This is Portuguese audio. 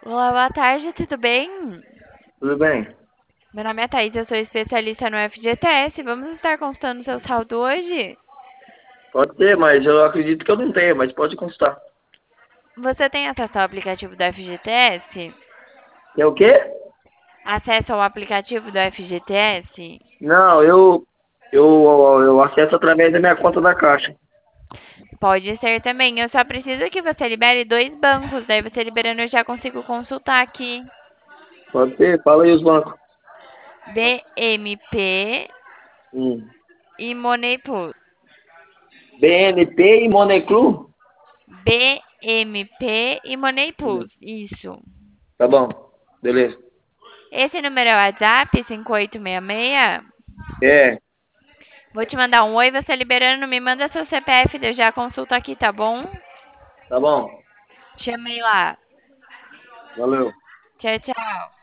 Olá, boa tarde, tudo bem? Tudo bem? Meu nome é Thaís, eu sou especialista no FGTS. Vamos estar consultando seu saldo hoje? Pode ter, mas eu acredito que eu não tenho, mas pode constar. Você tem acesso ao aplicativo do FGTS? É o quê? Acesso ao aplicativo do FGTS? Não, eu, eu acesso através da minha conta da Caixa. Pode ser também. Eu só preciso que você libere dois bancos. Daí você liberando eu já consigo consultar aqui. Pode ter, fala aí os bancos. BMP Hum. e Money Plus. BNP e Moneclu? BMP e Money Hum. Plus. Isso. Tá bom, beleza. Esse número é o WhatsApp 5866. É, Vou te mandar um oi, você liberando, me manda seu CPF, eu já consulto aqui, tá bom? tá bom. Chamei lá. Valeu. Tchau, tchau.